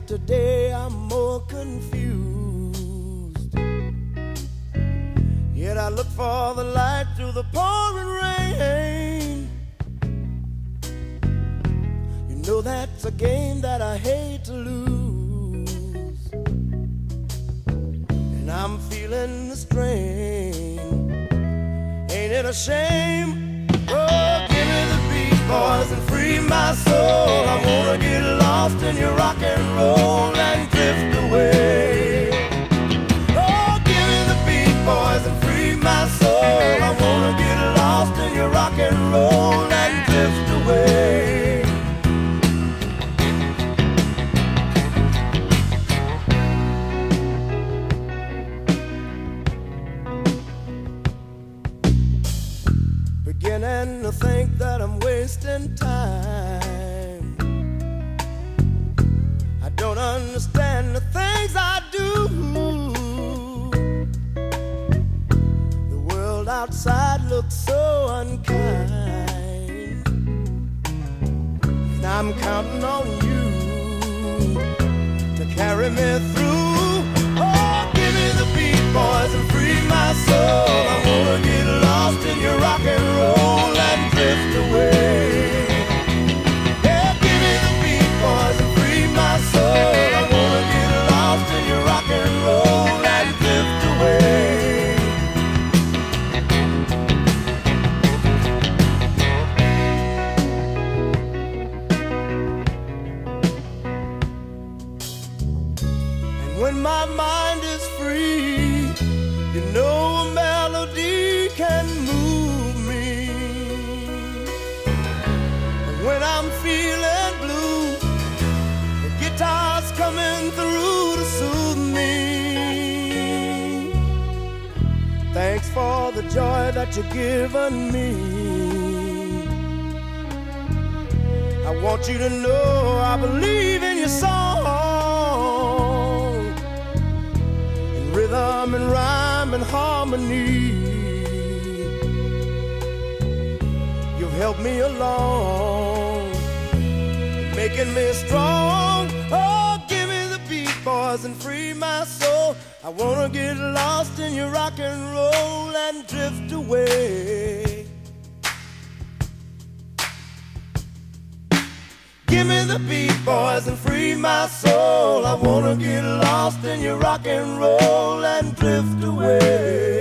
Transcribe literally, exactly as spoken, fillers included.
after day I'm more confused. Yet I look for the light through the pouring rain. You know that's a game that I hate to lose, and I'm feeling the strain. Ain't it a shame? Oh, give me the beat, boys, and free my soul. I wanna get lost in your rock and roll and drift away. Oh, give me the beat, boys, and free my soul. I wanna get lost in your rock and roll and drift away. Beginning to think that I'm wasting time. I don't understand the things I do. The world outside looks so unkind, and I'm counting on you to carry me through. Oh, give me the beat, boys, and free my soul. I wanna get lost in your rock and roll and drift away. Yeah, give me the beat, boys, and free my soul. I wanna get lost in your rock and roll and drift away. And when my mind is free, you know a melody can move me. And when I'm feeling blue, the guitar's coming through to soothe me. Thanks for the joy that you've given me. I want you to know I believe in your song, in rhythm and rhyme and harmony. You've helped me along, making me strong. Oh, give me the beat, boys, and free my soul. I wanna get lost in your rock and roll and drift away. Give me the beat, boys, and free my soul. I wanna get lost in your rock and roll and drift away.